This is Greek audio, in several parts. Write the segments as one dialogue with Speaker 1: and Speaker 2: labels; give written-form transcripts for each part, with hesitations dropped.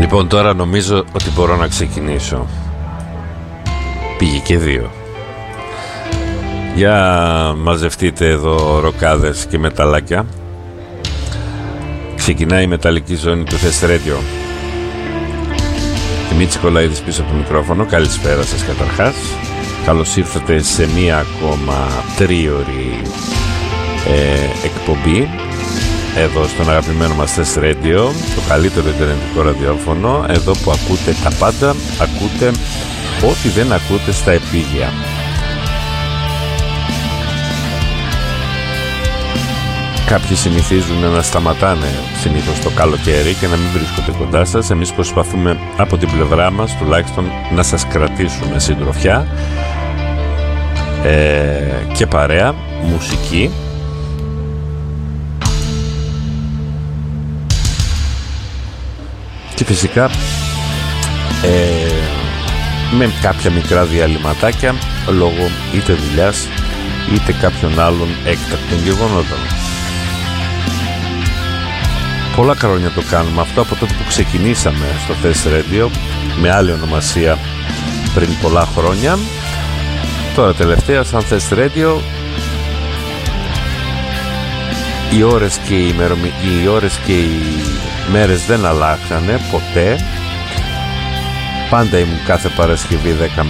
Speaker 1: Λοιπόν, τώρα νομίζω ότι μπορώ να ξεκινήσω. Πήγε και 2. Για μαζευτείτε εδώ ροκάδες και μεταλλάκια. Ξεκινάει η μεταλλική ζώνη του Thest Radio. Δημήτρης Κολαίδης πίσω από το μικρόφωνο. Καλησπέρα σας καταρχάς. Καλώς ήρθατε σε μία ακόμα τρίωρη εκπομπή εδώ στον αγαπημένο μας Thest Radio, το καλύτερο ιντερνετικό ραδιόφωνο, εδώ που ακούτε τα πάντα, ακούτε ό,τι δεν ακούτε στα επίγεια. Κάποιοι συνηθίζουν να σταματάνε συνήθως το καλοκαίρι και να μην βρίσκονται κοντά σας. Εμείς προσπαθούμε από την πλευρά μας τουλάχιστον να σας κρατήσουμε συντροφιά και παρέα, μουσική. Και φυσικά με κάποια μικρά διαλυματάκια λόγω είτε δουλειάς είτε κάποιων άλλων έκτακτων γεγονότων. Πολλά χρόνια το κάνουμε αυτό από τότε που ξεκινήσαμε στο Thest Radio με άλλη ονομασία πριν πολλά χρόνια. Τώρα τελευταία σαν Thest Radio οι ώρες και οι μέρες δεν αλλάξανε ποτέ. Πάντα ήμουν κάθε Παρασκευή 11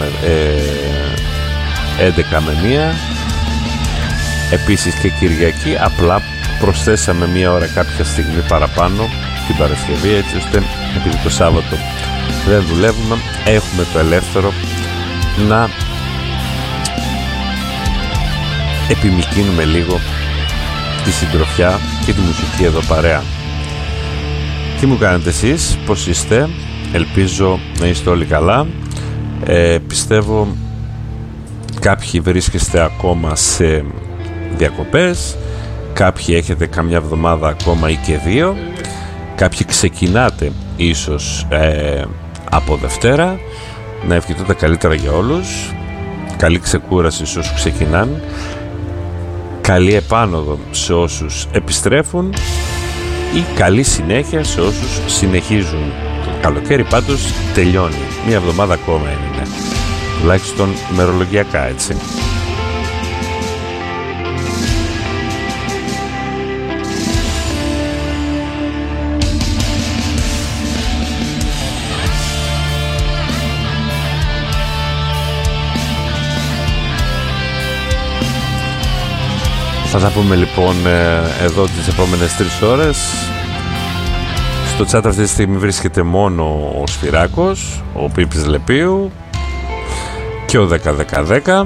Speaker 1: με 1. Επίσης και Κυριακή. Απλά προσθέσαμε μία ώρα κάποια στιγμή παραπάνω την Παρασκευή, έτσι ώστε επειδή το Σάββατο δεν δουλεύουμε, έχουμε το ελεύθερο να επιμικρύνουμε λίγο τη συντροφιά και τη μουσική εδώ παρέα. Τι μου κάνετε εσείς, πώς είστε? Ελπίζω να είστε όλοι καλά. Πιστεύω κάποιοι βρίσκεστε ακόμα σε διακοπές, κάποιοι έχετε καμιά εβδομάδα ακόμα ή και 2, κάποιοι ξεκινάτε ίσως από Δευτέρα. Να ευχηθώ τα καλύτερα για όλους. Καλή ξεκούραση σε όσους ξεκινάνε, καλή επάνωδο σε όσους επιστρέφουν ή καλή συνέχεια σε όσους συνεχίζουν. Το καλοκαίρι πάντως τελειώνει. Μία εβδομάδα ακόμα είναι, τουλάχιστον μερολογιακά, έτσι. Θα τα πούμε λοιπόν εδώ τις επόμενες 3 ώρες. Στο chat αυτή τη στιγμή βρίσκεται μόνο ο Σφυράκος, ο Πίπης Λεπίου και ο 10-10-10.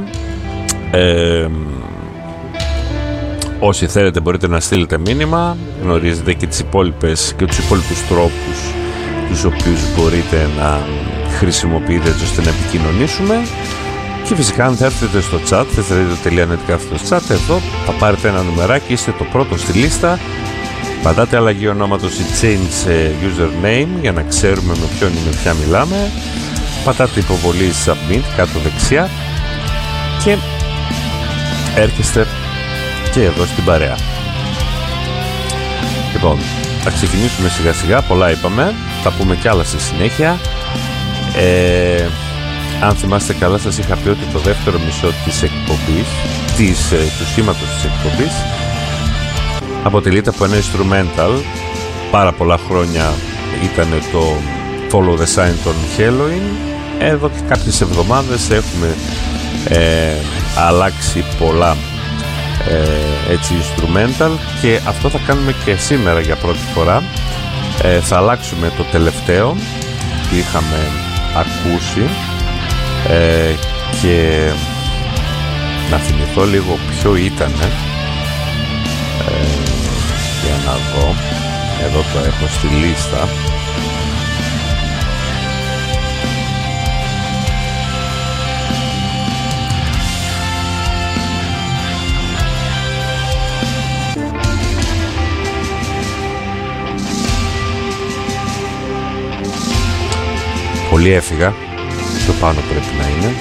Speaker 1: Όσοι θέλετε μπορείτε να στείλετε μήνυμα. Γνωρίζετε και τους υπόλοιπους τρόπους τους οποίους μπορείτε να χρησιμοποιείτε έτσι ώστε να επικοινωνήσουμε. Και φυσικά αν θα έρθετε στο chat, thesradio.net/chat, εδώ θα πάρετε ένα νουμεράκι, είστε το πρώτο στη λίστα. Πατάτε αλλαγή ονόματος ή change username για να ξέρουμε με ποιον ή με ποια μιλάμε. Πατάτε υποβολή submit κάτω δεξιά και έρχεστε και εδώ στην παρέα. Λοιπόν, θα ξεκινήσουμε σιγά σιγά, πολλά είπαμε, θα πούμε κι άλλα στη συνέχεια. Αν θυμάστε καλά, σας είχα πει ότι το δεύτερο μισό της εκπομπής, του σήματος της εκπομπής, αποτελείται από ένα instrumental. Πάρα πολλά χρόνια ήταν το Follow the Sign των Helloween. Εδώ και κάποιες εβδομάδες έχουμε αλλάξει πολλά έτσι instrumental και αυτό θα κάνουμε και σήμερα για πρώτη φορά. Θα αλλάξουμε το τελευταίο που είχαμε ακούσει και να θυμηθώ λίγο ποιο ήτανε, για να δω. Εδώ το έχω στη λίστα. Πολύ έφυγα. Πιο πάνω πρέπει να είναι.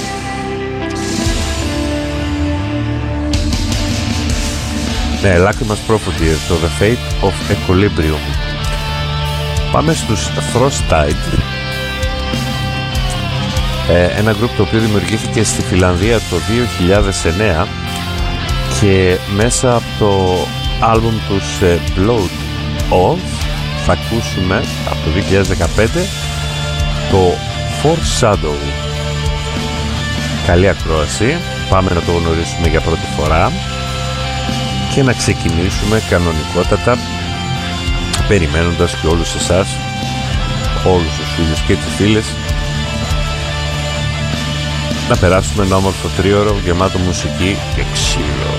Speaker 1: Ναι, Lacrimas Prophecy, το The Fate of Equilibrium. Πάμε στους Frostide. ένα γκρουπ το οποίο δημιουργήθηκε στη Φιλανδία το 2009 και μέσα από το άλμπουμ τους Blood Oath θα ακούσουμε από το 2015 το Foreshadow. Καλή ακρόαση, πάμε να το γνωρίσουμε για πρώτη φορά και να ξεκινήσουμε κανονικότατα, περιμένοντας και όλους εσάς, όλους τους φίλους και τις φίλες, να περάσουμε ένα όμορφο τρίωρο γεμάτο μουσική και ξύλο.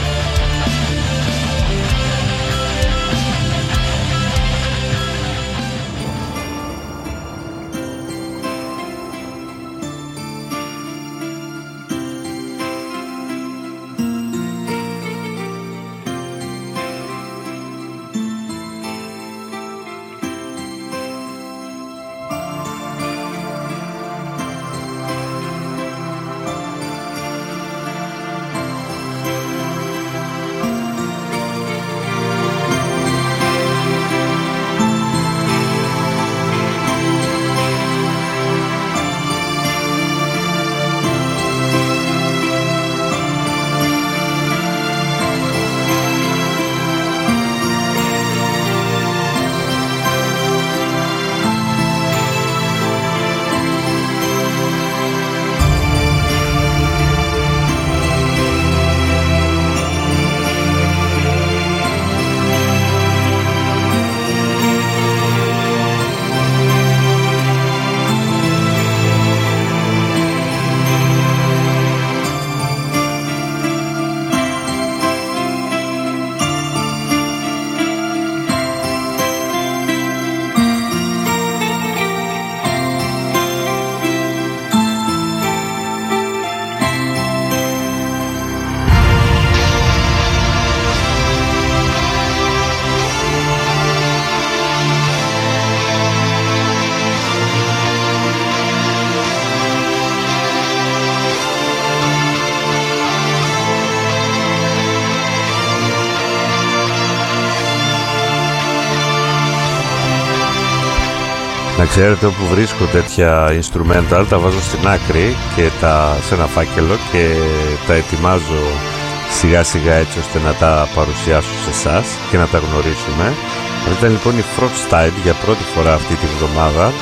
Speaker 1: Να ξέρετε, όπου βρίσκω τέτοια instrumental τα βάζω στην άκρη και σε ένα φάκελο και τα ετοιμάζω σιγά σιγά έτσι ώστε να τα παρουσιάσω σε εσάς και να τα γνωρίσουμε. Αυτή ήταν λοιπόν η Frostide για πρώτη φορά αυτή τη βδομάδα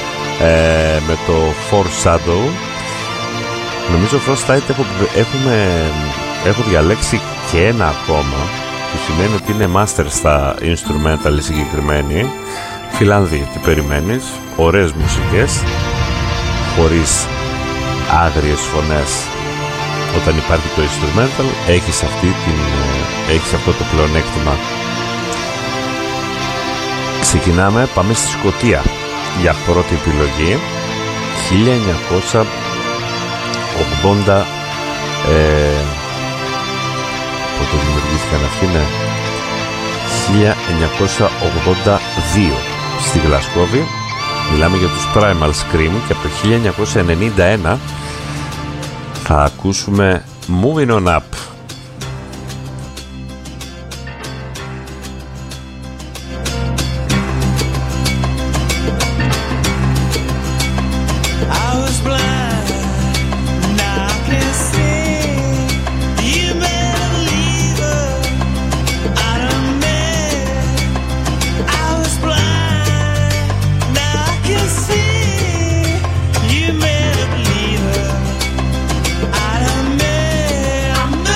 Speaker 1: με το Foreshadow. Νομίζω Frostide έχω διαλέξει και ένα ακόμα, που σημαίνει ότι είναι master στα instrumental συγκεκριμένη. Φιλανδοί, τι περιμένεις, ωραίες μουσικές, χωρίς άγριες φωνές. Όταν υπάρχει το instrumental έχεις αυτό το πλεονέκτημα. Ξεκινάμε, πάμε στη Σκωτία για πρώτη επιλογή. 1980 πότε δημιουργήθηκαν αυτοί, ναι, 1982 στη Γλασκόβη. Μιλάμε για τους Primal Scream και από το 1991 θα ακούσουμε Moving On Up.
Speaker 2: I'm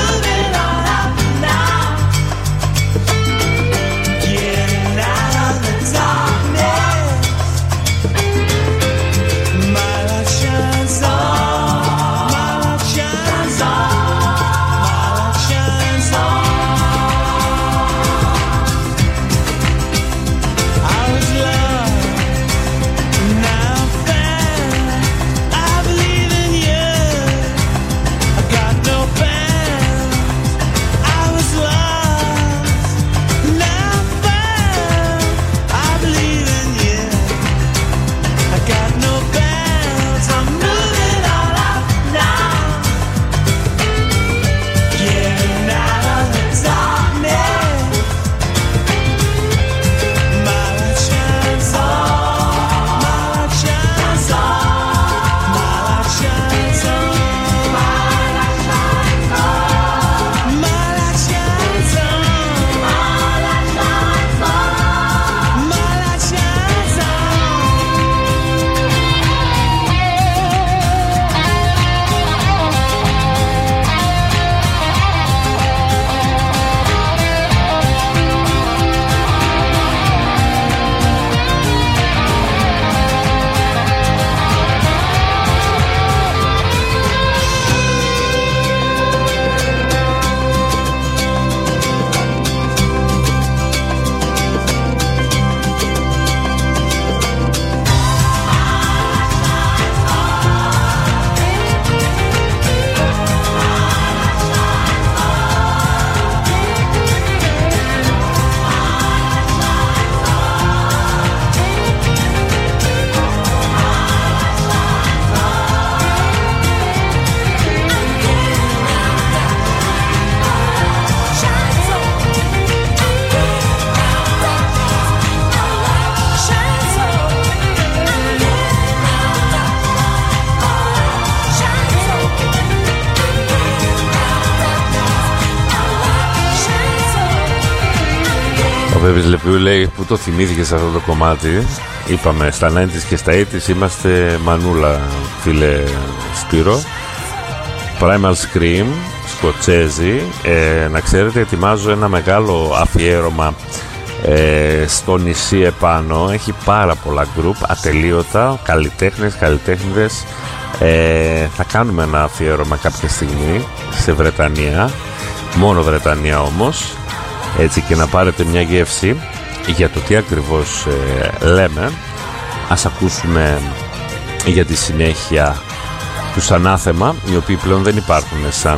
Speaker 1: Πέπης Λεπιού λέει που το θυμήθηκες αυτό το κομμάτι. Είπαμε στα 90's και στα 80's είμαστε μανούλα, φίλε Σπύρο. Primal Scream, Σκοτσέζι. Να ξέρετε, ετοιμάζω ένα μεγάλο αφιέρωμα στο νησί επάνω. Έχει πάρα πολλά γκρουπ, ατελείωτα, καλλιτέχνες. Θα κάνουμε ένα αφιέρωμα κάποια στιγμή σε Βρετανία, μόνο Βρετανία όμως, έτσι, και να πάρετε μια γεύση για το τι ακριβώς λέμε. Ας ακούσουμε για τη συνέχεια τους Ανάθεμα, οι οποίοι πλέον δεν υπάρχουν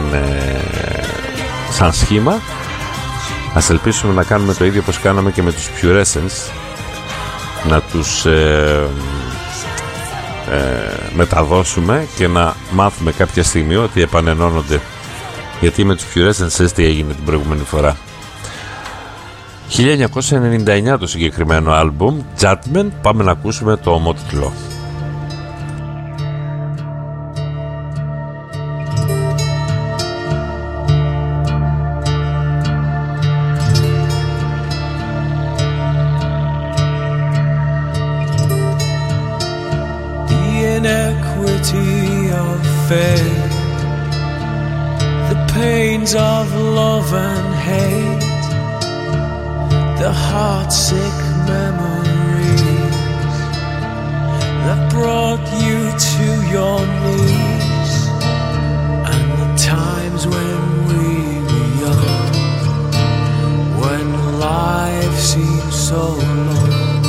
Speaker 1: σαν σχήμα. Ας ελπίσουμε να κάνουμε το ίδιο όπως κάναμε και με τους Purescence, να τους μεταδώσουμε και να μάθουμε κάποια στιγμή ότι επανενώνονται, γιατί με τους Purescence τι έγινε την προηγούμενη φορά. 1999 το συγκεκριμένο άλμπουμ, Judgment. Πάμε να ακούσουμε το ομότιτλο.
Speaker 2: The pains of love and hate, the heart-sick memories that brought you to your knees, and the times when we were young, when life seemed so long.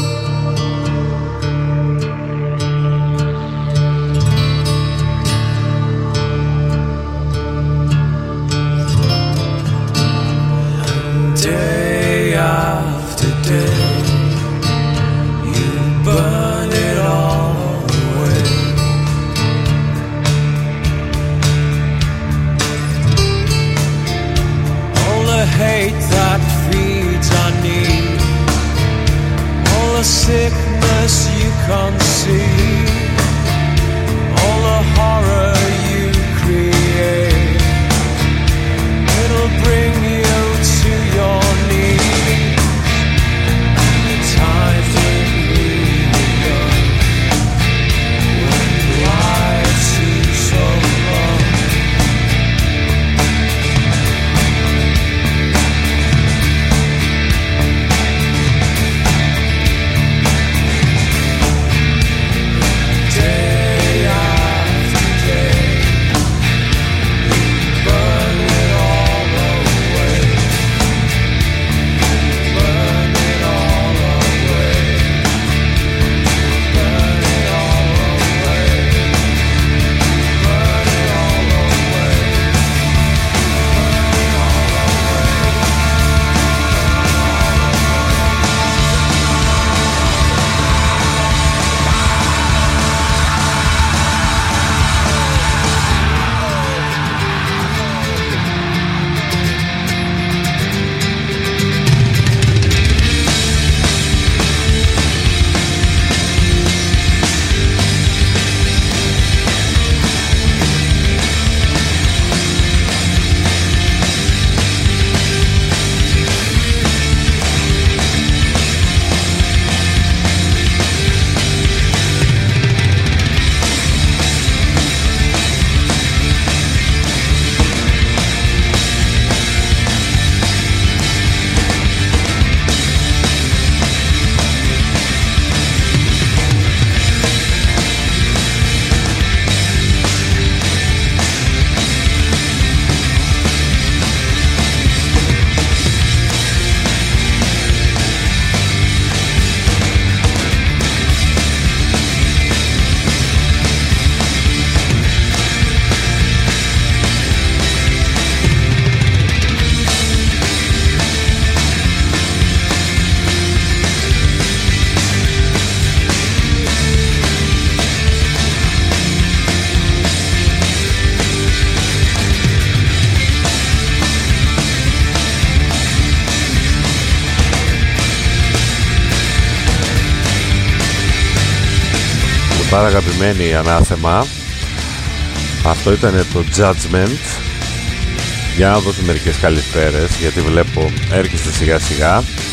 Speaker 2: Day after day, you burn it all away. All the hate that feeds our need, all the sickness you conceive, all the horror you create, it'll bring you to your knees. And the times when we were young, when life seemed so long. Day after day, you burn it all away. Burn it all away. Burn it all away. Burn it all away.
Speaker 1: Πάρα αγαπημένη Ανάθεμα. Αυτό ήταν το Judgment. Για να δώσω μερικές καλησπέρες, γιατί βλέπω έρχεστε σιγά σιγά.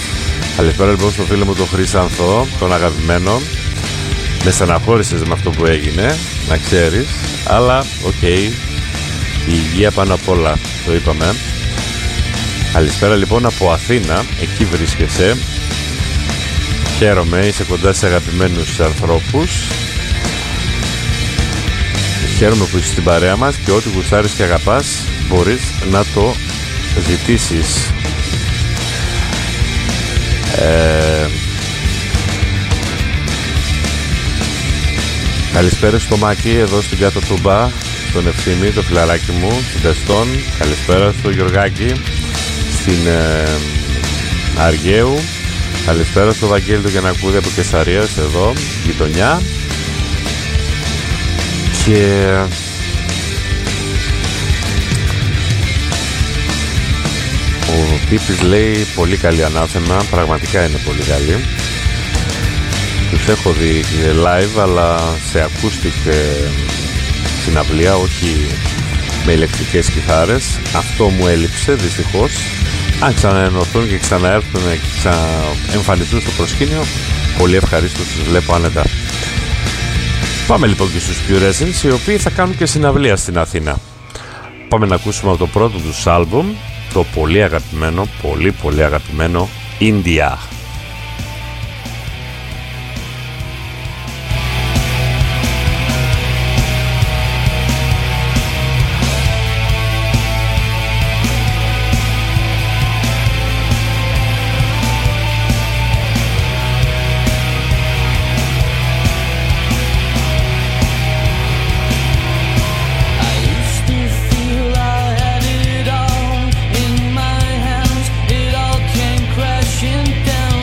Speaker 1: Καλησπέρα λοιπόν στο φίλο μου τον Χρύσανθο, τον αγαπημένο. Με στεναχώρησες με αυτό που έγινε, να ξέρεις. Αλλά οκ, η υγεία πάνω απ' όλα, το είπαμε. Καλησπέρα λοιπόν από Αθήνα, εκεί βρίσκεσαι. Χαίρομαι, είσαι κοντά σε αγαπημένους ανθρώπους. Χαίρομαι που είσαι στην παρέα μας και ό,τι γουστάρεις και αγαπάς μπορείς να το ζητήσεις. Καλησπέρα στο Μάκη εδώ στην κάτω Τούμπα, στον Ευθύμη, το φιλαράκι μου, στην Τεστόν. Καλησπέρα στο Γιωργάκη, στην Αργαίου. Καλησπέρα στο Βαγγέλη του Γιαννακούδη από Κεσαρίας, εδώ, γειτονιά. Και ο Πίπης λέει πολύ καλή Ανάθεμα, πραγματικά είναι πολύ καλή. Τους έχω δει live αλλά σε acoustic συναυλία, όχι με ηλεκτρικές κιθάρες. Αυτό μου έλειψε δυστυχώς. Αν ξαναενωθούν και ξαναέρθουν και ξαναεμφανιστούν στο προσκήνιο, πολύ ευχαρίστως τους βλέπω άνετα. Πάμε λοιπόν και στους Purescence, οι οποίοι θα κάνουν και συναυλία στην Αθήνα. Πάμε να ακούσουμε από το πρώτο τους άλμπουμ, το πολύ αγαπημένο, πολύ αγαπημένο India.
Speaker 3: Down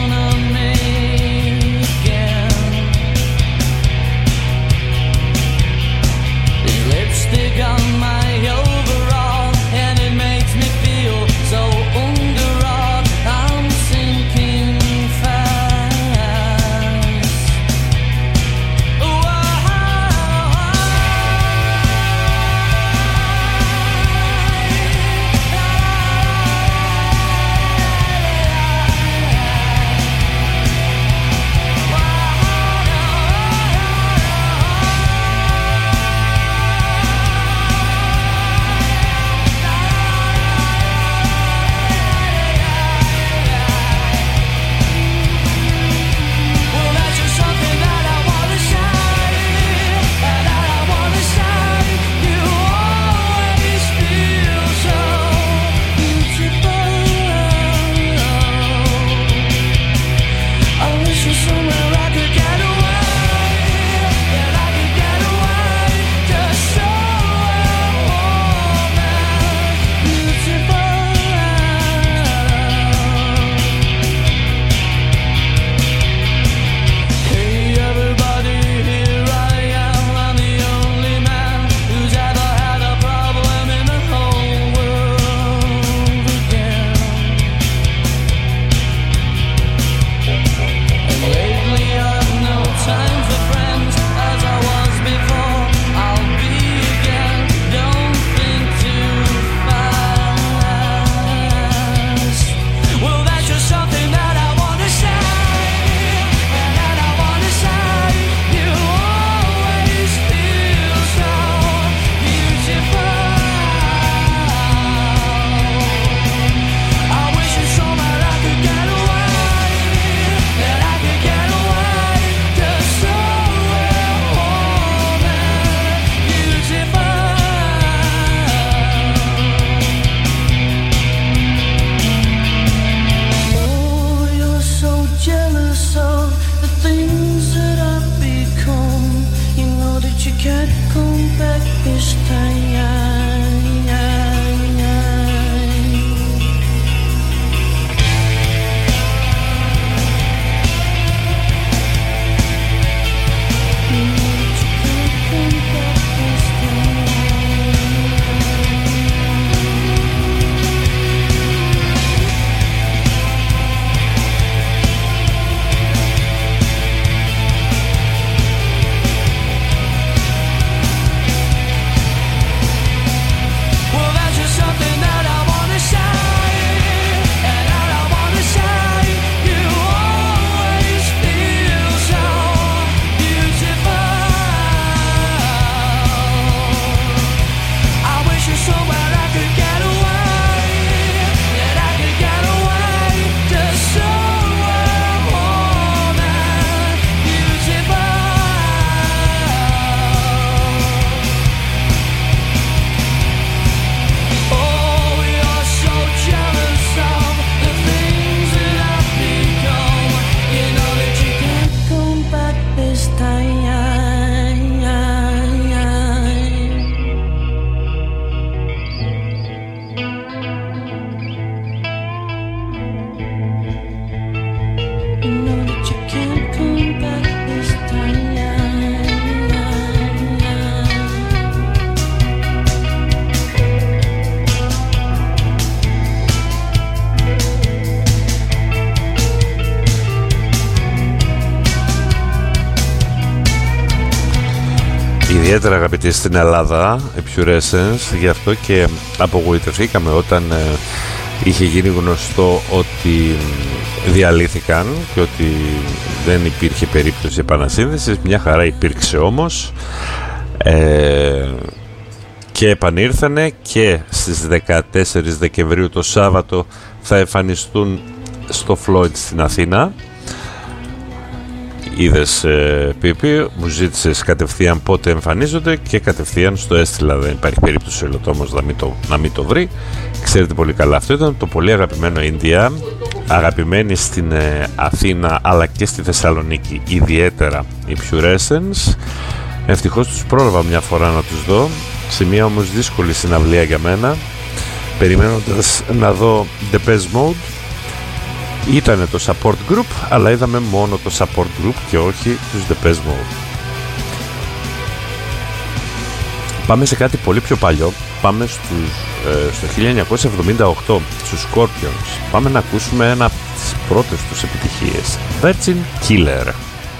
Speaker 1: ιδιαίτερα αγαπητοί στην Ελλάδα, Epurescence, γι' αυτό και απογοητευθήκαμε όταν είχε γίνει γνωστό ότι διαλύθηκαν και ότι δεν υπήρχε περίπτωση επανασύνδεσης. Μια χαρά υπήρξε όμως, και επανήρθανε και στις 14 Δεκεμβρίου το Σάββατο θα εμφανιστούν στο Floyd στην Αθήνα. Είδες, Πίπη, μου ζήτησες κατευθείαν πότε εμφανίζονται και κατευθείαν στο έστειλα. Δεν υπάρχει περίπτωση ο Ελωτόμος να μην το βρει. Ξέρετε πολύ καλά, αυτό ήταν το πολύ αγαπημένο Ινδία, αγαπημένη στην Αθήνα αλλά και στη Θεσσαλονίκη ιδιαίτερα η Epurescence. Ευτυχώς τους πρόλαβα μια φορά να τους δω, σε μια όμως δύσκολη συναυλία για μένα, περιμένοντας να δω Depeche Mode. Ήτανε το support group, αλλά είδαμε μόνο το support group και όχι τους Depeche Mode. Πάμε σε κάτι πολύ πιο παλιό. Πάμε στο 1978, στους Scorpions. Πάμε να ακούσουμε ένα από τις πρώτες τους επιτυχίες, Virgin Killer.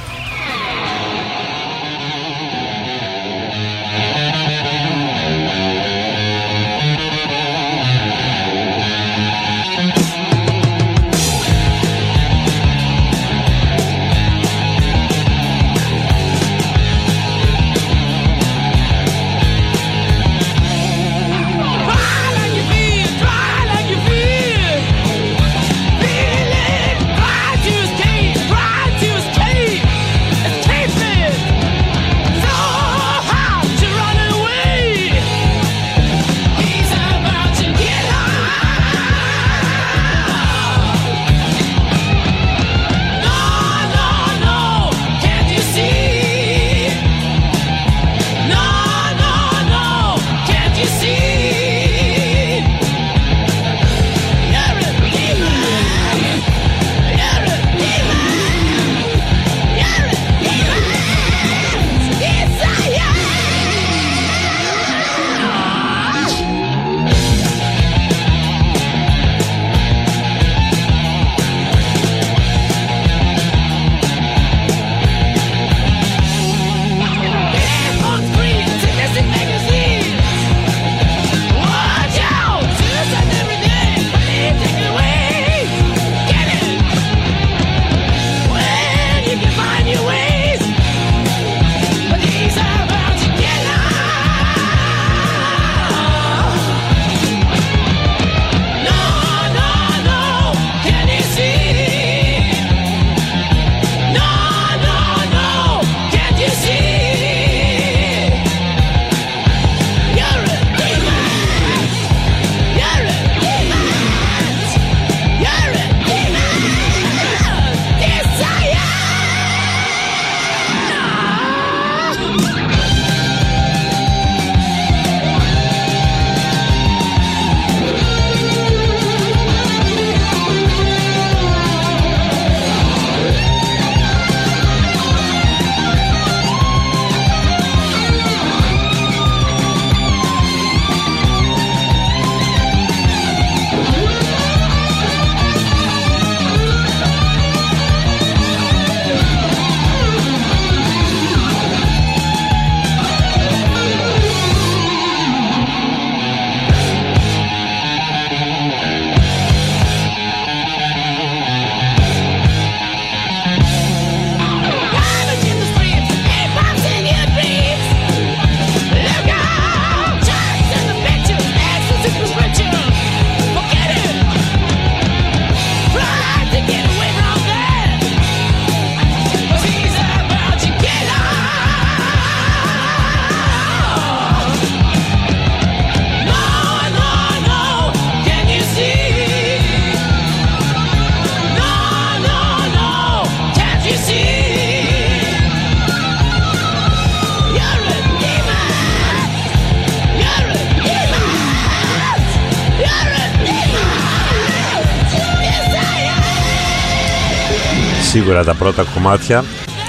Speaker 1: Σίγουρα τα πρώτα κομμάτια,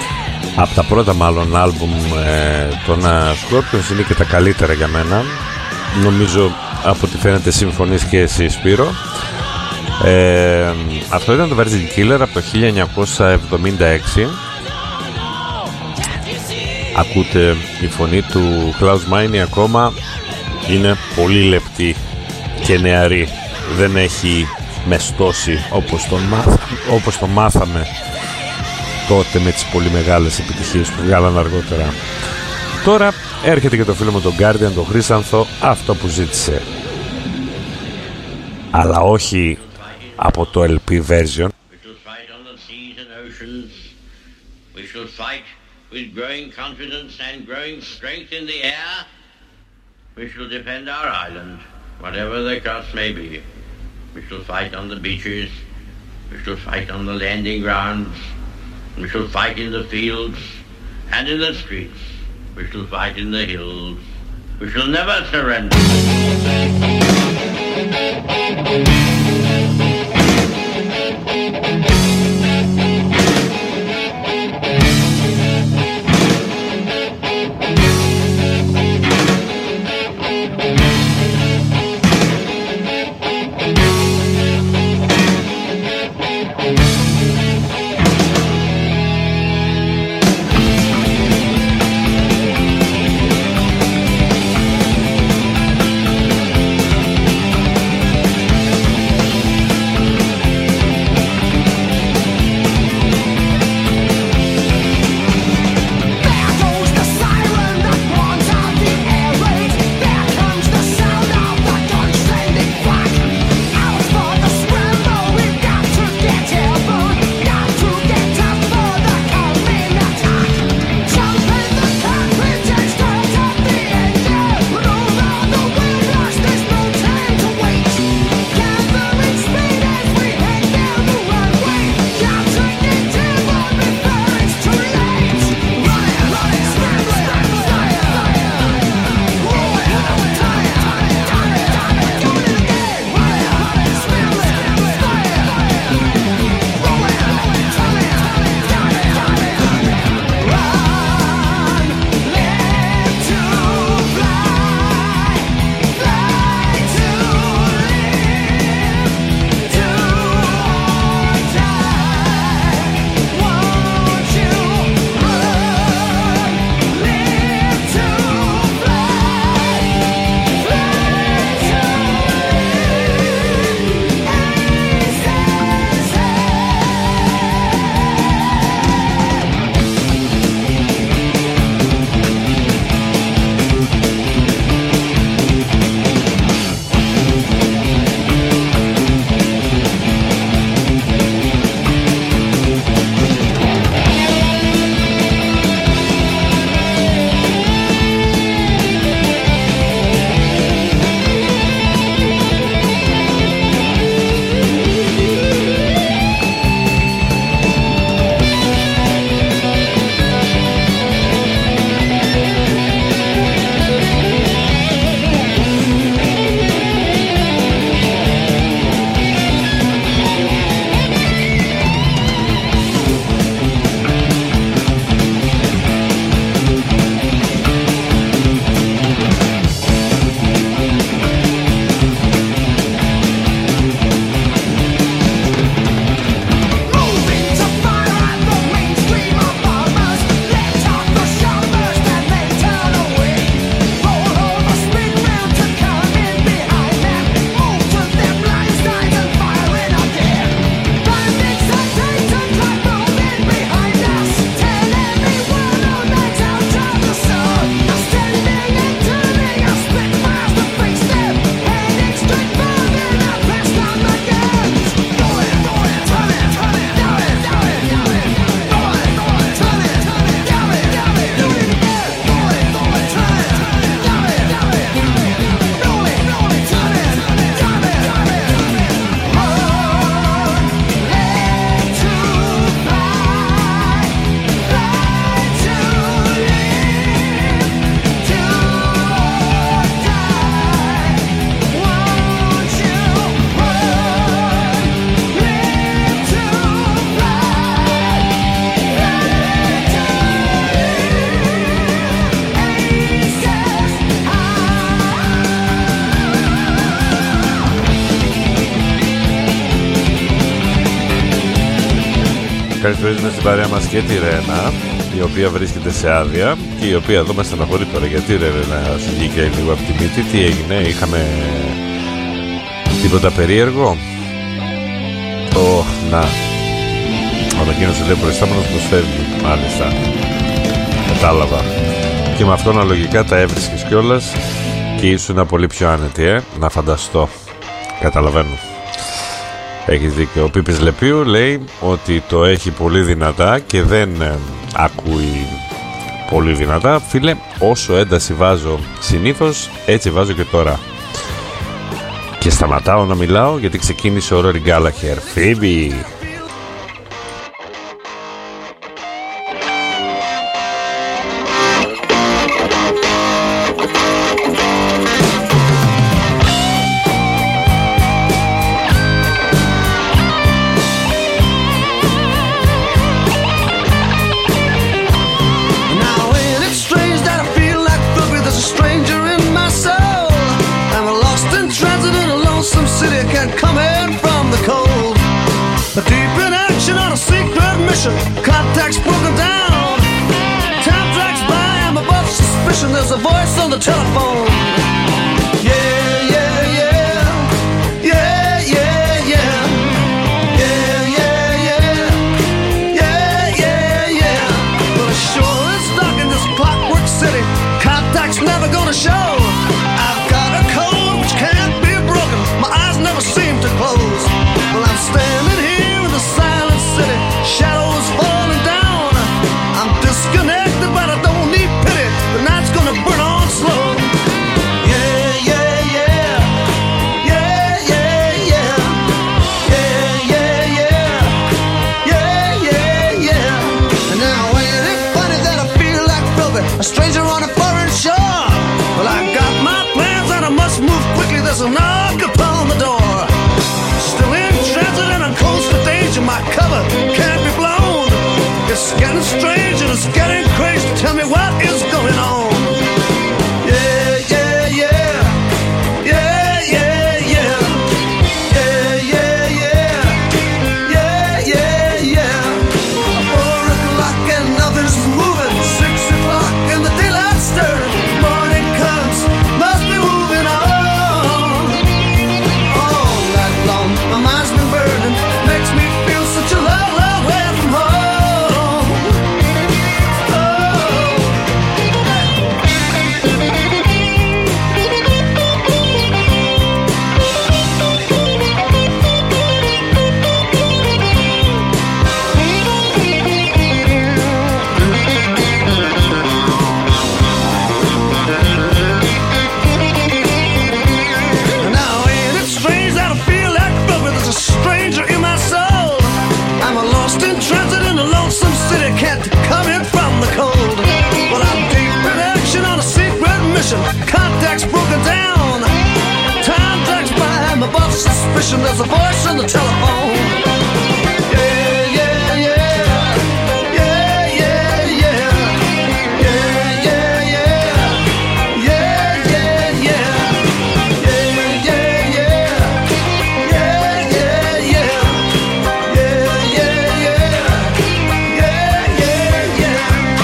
Speaker 1: από τα πρώτα μάλλον άλμπουμ των Scorpions, είναι και τα καλύτερα για μένα. Νομίζω από ό,τι φαίνεται συμφωνείς και εσύ, Σπύρο. Αυτό ήταν το Virgin Killer από το 1976. ακούτε η φωνή του Klaus Meine ακόμα είναι πολύ λεπτή και νεαρή. Δεν έχει μεστώσει όπως το μάθαμε τότε με τις πολύ μεγάλες επιτυχίες που βγάλαν αργότερα. Τώρα έρχεται και το φίλο μου τον Guardian, τον Χρύσανθο, αυτό που ζήτησε. Αλλά όχι από το LP version.
Speaker 3: We shall fight with growing confidence and growing strength in the air. We shall defend our island, whatever the cost may be. We shall fight on the beaches. We shall fight on the landing grounds. We shall fight in the fields and in the streets. We shall fight in the hills. We shall never surrender.
Speaker 1: Καλησπέριζουμε στην παρέα μας και τη Ρένα, η οποία βρίσκεται σε άδεια και η οποία εδώ μας στεναχωρεί τώρα. Γιατί ρε Ρένα, σου βγήκε λίγο από τη μύτη, τι έγινε, είχαμε τίποτα περίεργο? Να, ανακοίνωσε λέει προϊστάμενος πως φεύγει, μάλιστα, κατάλαβα. Και με αυτό αναλογικά τα έβρισκες κιόλας και ήσουν πολύ πιο άνετη, να φανταστώ. Καταλαβαίνω. Έχεις δίκιο. Ο Πίπης Λεπίου λέει ότι το έχει πολύ δυνατά και δεν ακούει πολύ δυνατά. Φίλε, όσο ένταση βάζω συνήθως, έτσι βάζω και τώρα. Και σταματάω να μιλάω γιατί ξεκίνησε ο Ρόρι Γκάλαχερ. Φίμπη!
Speaker 4: Contacts broken down. Time drags by, I'm above suspicion. There's a voice on the telephone. Yeah, yeah, yeah. Yeah, yeah, yeah. Yeah, yeah, yeah. Yeah, yeah, yeah. Well, it sure is dark in this clockwork city. Contacts never gonna show. I've got a code which can't be broken. My eyes never seem to close. Well, I'm standing here in the silent city. Shadows falling down. I'm disconnected, but I don't need pity. The night's gonna burn on slow. Yeah, yeah, yeah. Yeah, yeah, yeah. Yeah, yeah, yeah. Yeah, yeah, yeah. And now ain't it funny that I feel like filthy, a stranger on a foreign shore? Well, I got my plans and I must move quickly. There's a knock upon the door. Still in transit and I'm close to danger. My cover can't be blown. It's getting strange and it's getting crazy. Tell me what is going on. Yeah, yeah, yeah. Yeah, yeah, yeah. Yeah, yeah, yeah. Yeah, yeah, yeah. 4 o'clock and nothing's moving. 6 o'clock and the daylight stirring. Morning comes, must be moving on. All night long, my mind's been burning. Makes me feel such a long, long way from home. Now ain't it strange that I feel like broken? There's a stranger in my soul. I'm a lost in transit in a lonesome city. Can't come in from the cold. Well, I'm deep in action on a secret mission. Contacts broken down. Time drags by, I'm above suspicion. There's a voice on the telephone. Yeah, yeah, yeah. Yeah, yeah, yeah. Yeah, yeah, yeah. Yeah, yeah, yeah. Yeah, yeah, yeah. Yeah, yeah, yeah. Yeah, yeah, yeah. Yeah, yeah, yeah.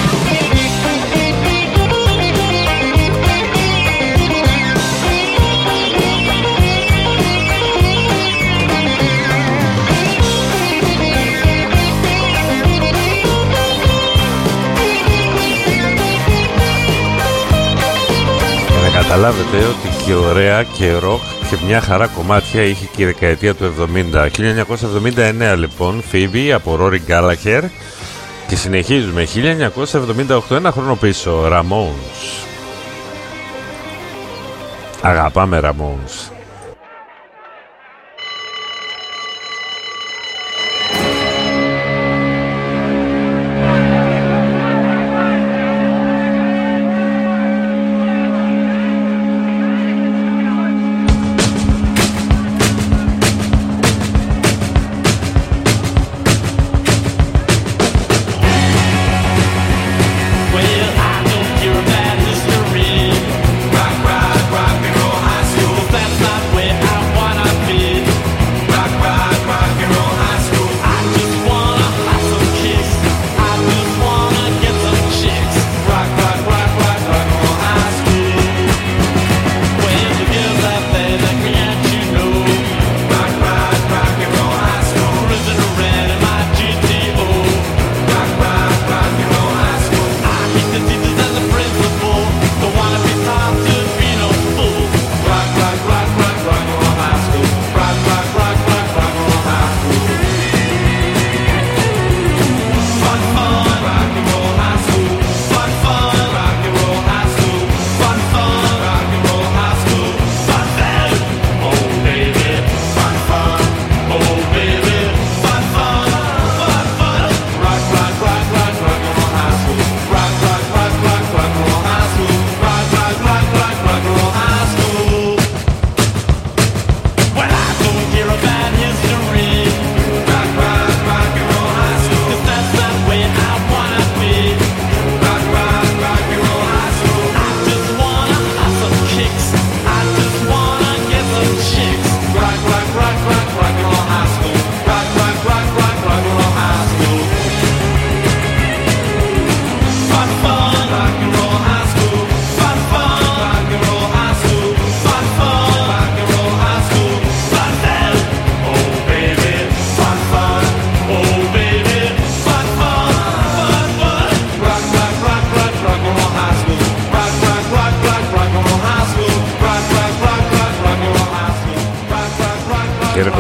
Speaker 1: Να καταλάβετε ότι και ωραία και ροκ και μια χαρά κομμάτια είχε και η δεκαετία του 70. 1979 λοιπόν, Phoebe από Rory Gallagher. Και συνεχίζουμε 1978, ένα χρόνο πίσω, Ramones. Αγαπάμε Ramones.
Speaker 5: Well, I know you're a bad history. Rock, rock, rock and roll high school. That's my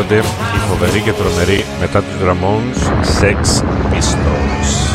Speaker 1: έρχονται οι φοβεροί και τρομεροί μετά τους Ramones Sex Pistols.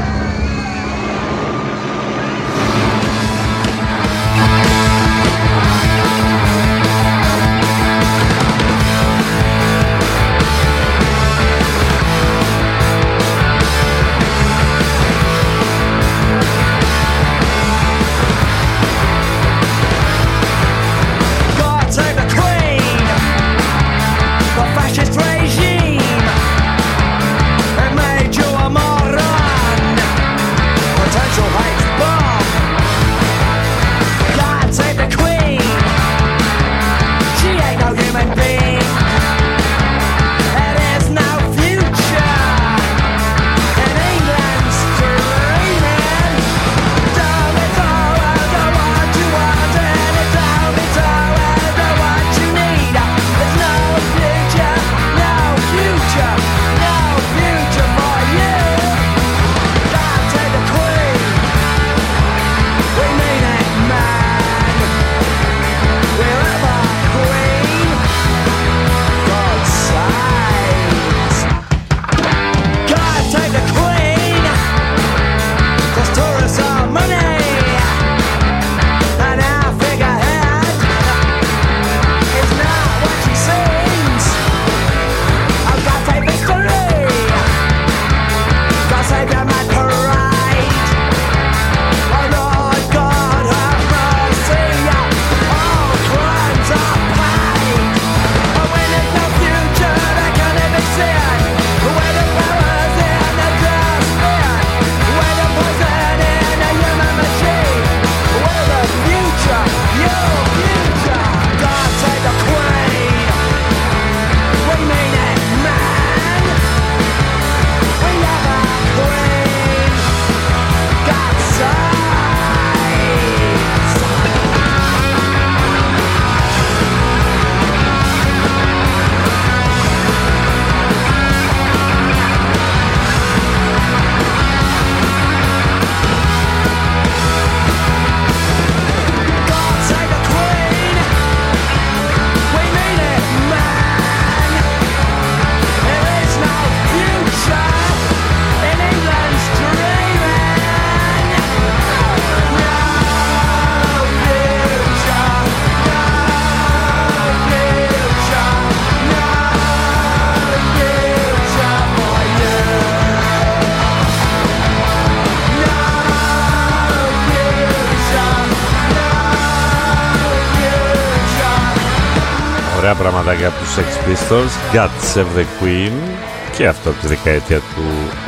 Speaker 1: Ωραία πραγματάκια από τους Sex Pistols, God Save the Queen, και αυτό από τη δεκαετία του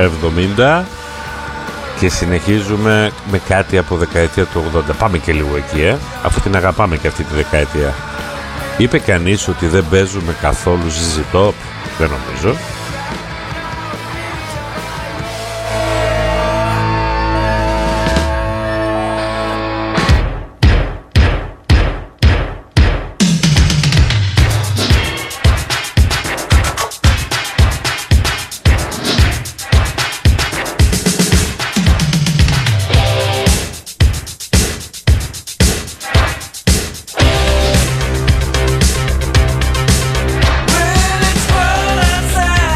Speaker 1: 70, και συνεχίζουμε με κάτι από δεκαετία του 80. Πάμε και λίγο εκεί, αφού την αγαπάμε και αυτή τη δεκαετία. Είπε κανείς ότι δεν παίζουμε καθόλου ZZ Top? Δεν νομίζω.
Speaker 5: Well, it's well outside.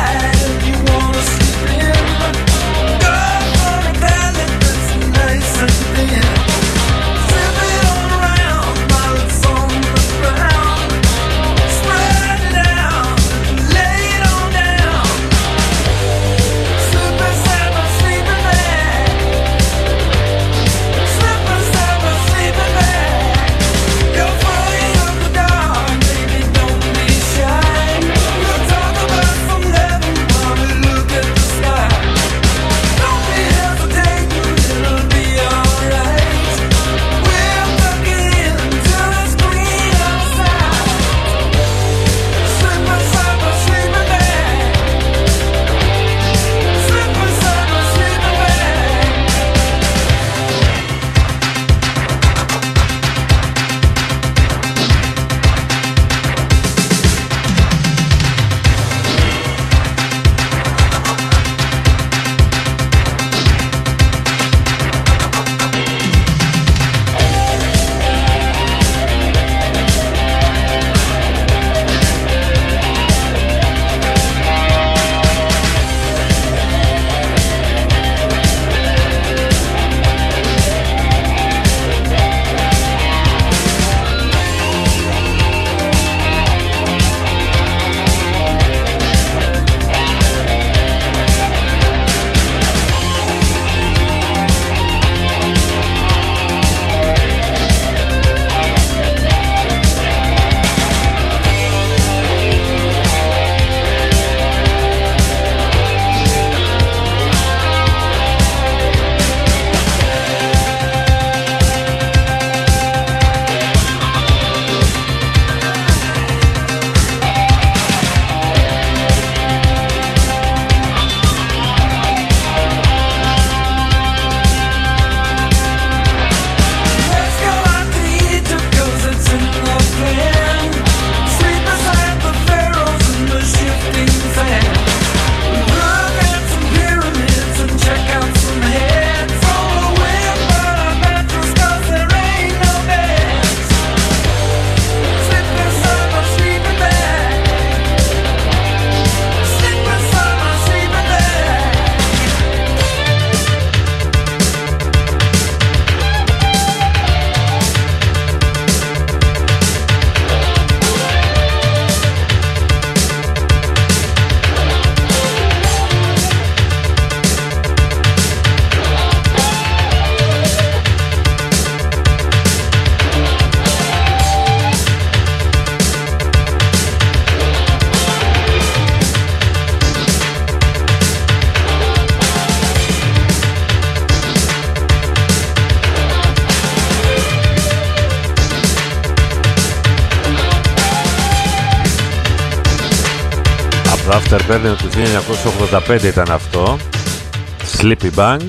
Speaker 1: Afterburner του 1985 ήταν αυτό. Sleepy Bang.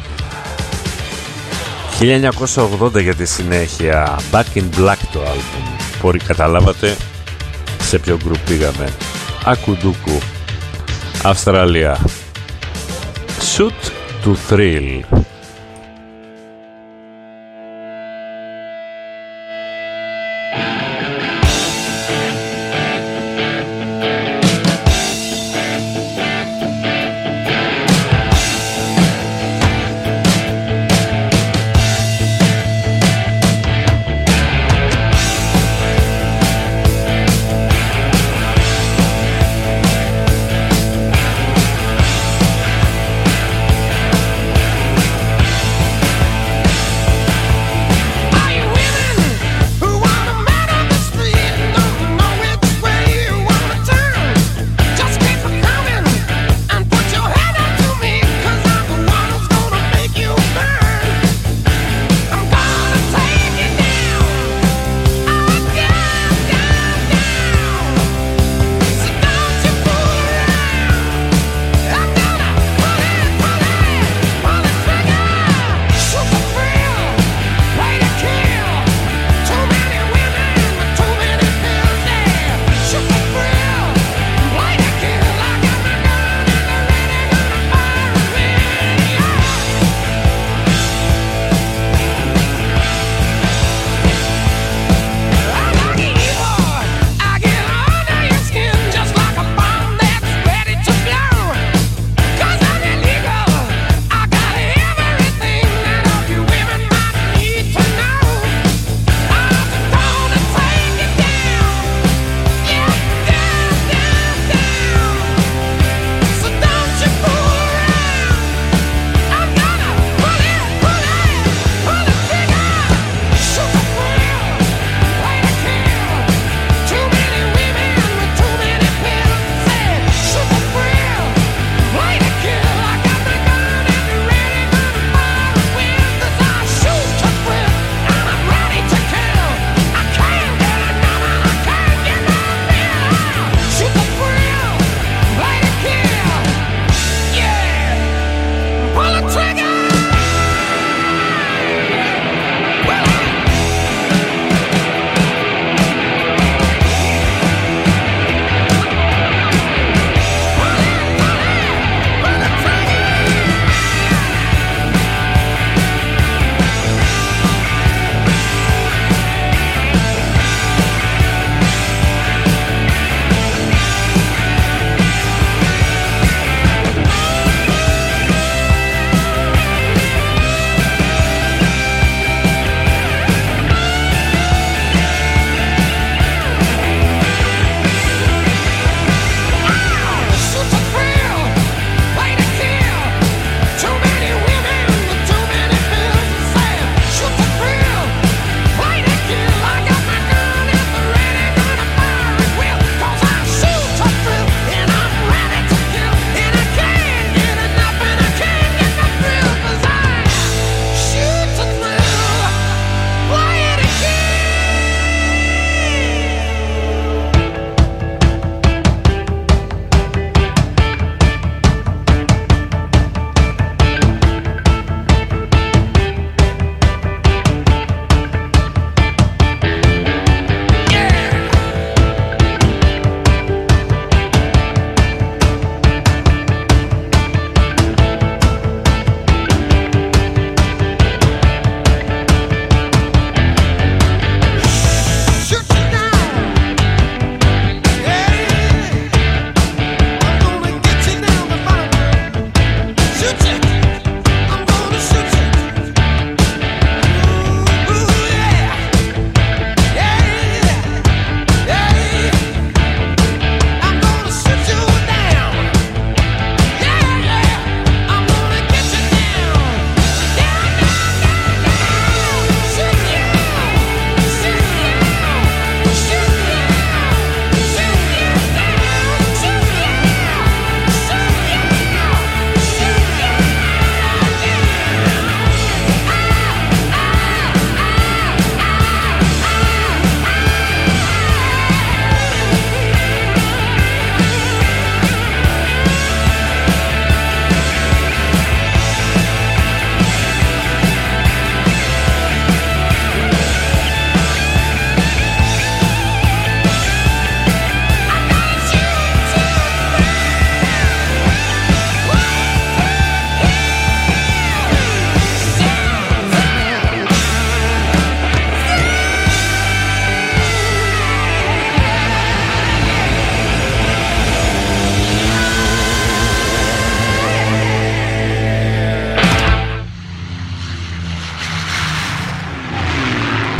Speaker 1: 1980 για τη συνέχεια. Back in Black το άλμπουμ. Μπορεί καταλάβατε σε ποιο γκρουπ πήγαμε. Ακουντούκου, Αυστραλία. Shoot to Thrill.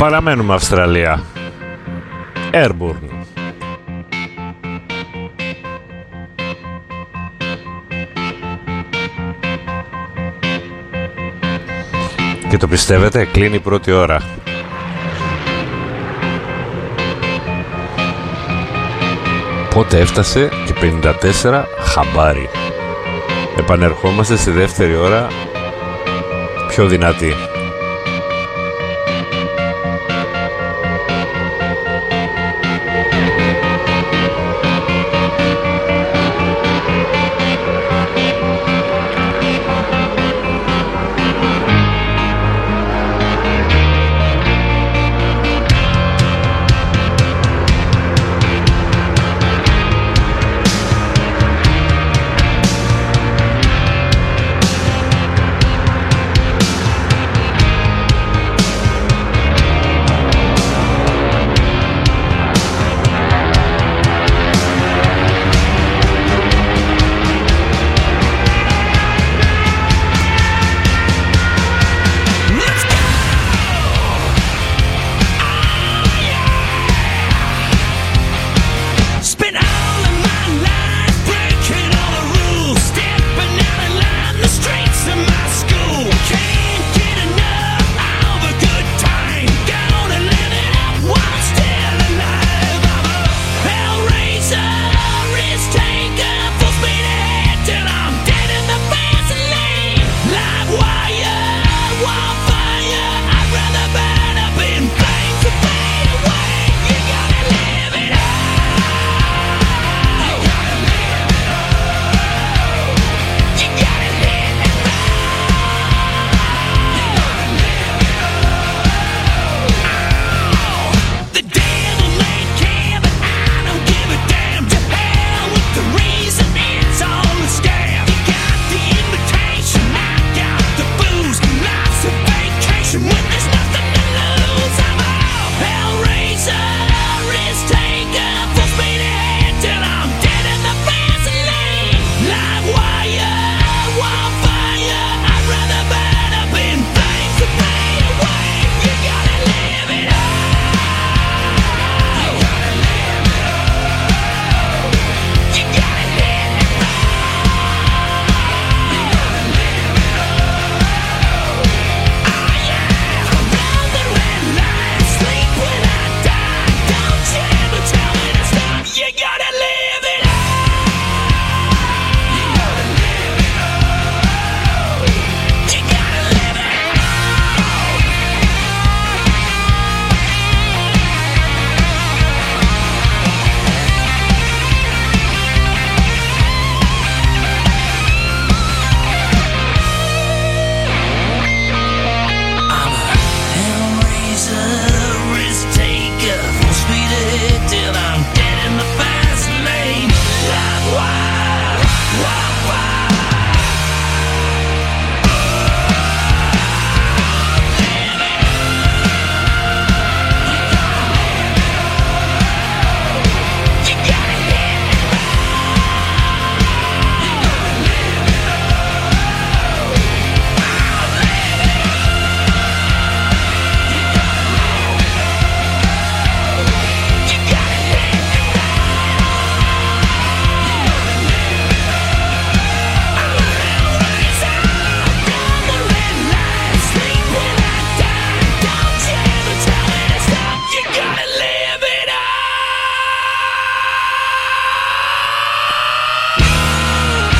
Speaker 1: Παραμένουμε Αυστραλία. Airborne. Και το πιστεύετε, κλείνει η πρώτη ώρα. Πότε έφτασε και 54 χαμπάρι. Επανερχόμαστε στη δεύτερη ώρα πιο δυνατή.